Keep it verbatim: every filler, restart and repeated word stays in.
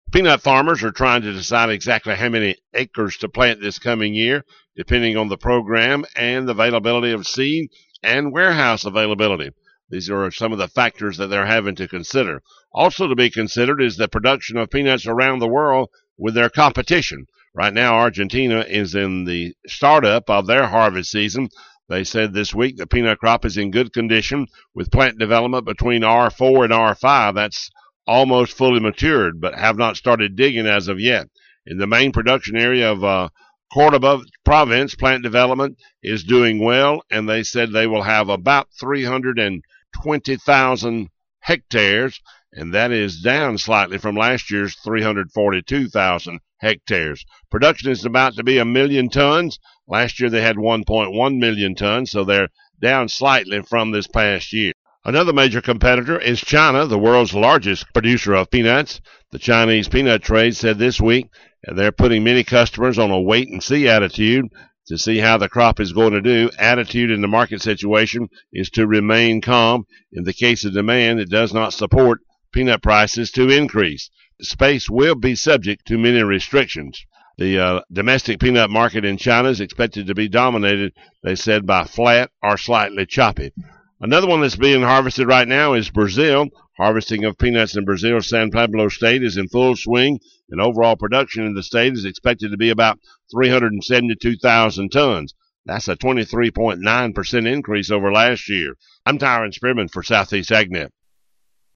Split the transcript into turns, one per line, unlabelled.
Peanut farmers are trying to decide exactly how many acres to plant this coming year, depending on the program and the availability of seed and warehouse availability. These are some of the factors that they're having to consider. Also to be considered is the production of peanuts around the world with their competition. Right now, Argentina is in the startup of their harvest season. They said this week the peanut crop is in good condition with plant development between R four and R five. That's almost fully matured, but have not started digging as of yet. In the main production area of uh, Cordoba province, plant development is doing well, and they said they will have about three hundred twenty thousand hectares, and that is down slightly from last year's three hundred forty-two thousand hectares. Production is about to be a million tons. Last year they had one point one million tons, so they're down slightly from this past year. Another major competitor is China, the world's largest producer of peanuts. The Chinese peanut trade said this week they're putting many customers on a wait-and-see attitude to see how the crop is going to do. Attitude in the market situation is to remain calm. In the case of demand, it does not support peanut prices to increase. The space will be subject to many restrictions. The uh, domestic peanut market in China is expected to be dominated, they said, by flat or slightly choppy. Another one that's being harvested right now is Brazil. Harvesting of peanuts in Brazil's San Pablo state is in full swing, and overall production in the state is expected to be about three hundred seventy-two thousand tons. That's a twenty-three point nine percent increase over last year. I'm Tyron Spearman for Southeast AgNet.